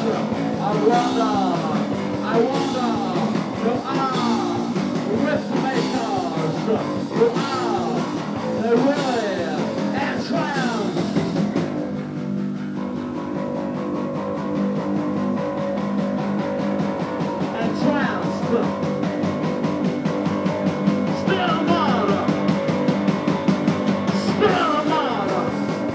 I wonder, you are risk makers, you are the really and triumph. And triumph. Still murder. Still murder.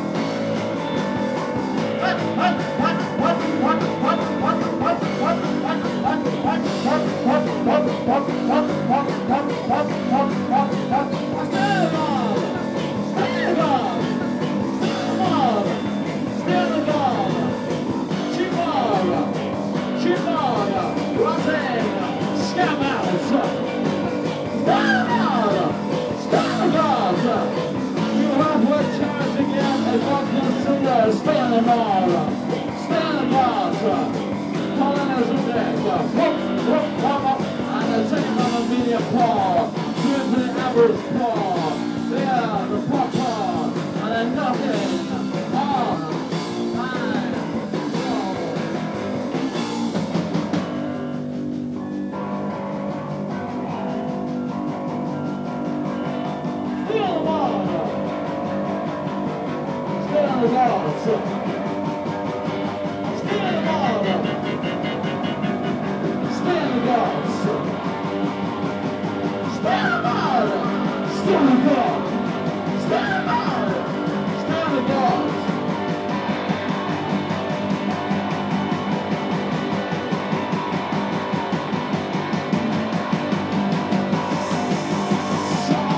Paul, to the average Paul, there, the pop Paul, and then nothing on. Still the water. Still the water. Still the water. Still the water. Stand by! Stand by! Stand by! Stand by!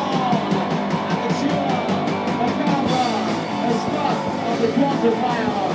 Sean, and the tune, the camera, the spot of the quantifier.